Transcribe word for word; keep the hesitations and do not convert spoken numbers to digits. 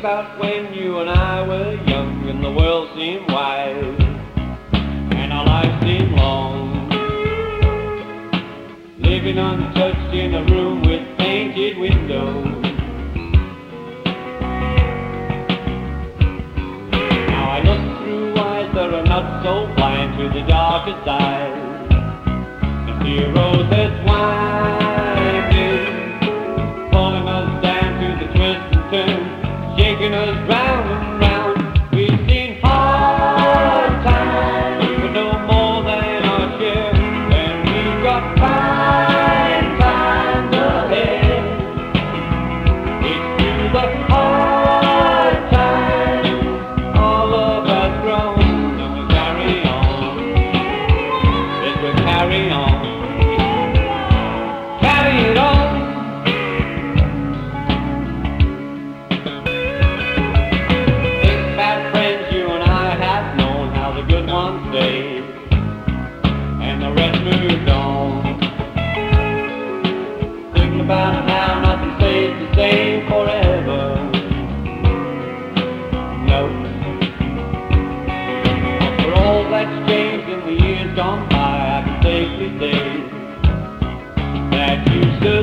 about when you and I were young and the world seemed wide and our lives seemed long, living untouched in a room with painted windows. Now I look through eyes that are not so blind to the darkest side and see a road that's winding, pulling us down to the twists and turns, shaking us round and round. We've seen hard times, but no more than our share, and we've got fine times ahead. It's through the hard times all of us grown, and we carry on. Yes, we carry on. Carry it on. And the rest moved on, thinking about how nothing stays the same forever. No, for all that's changed in the years gone by, I can safely say that you stood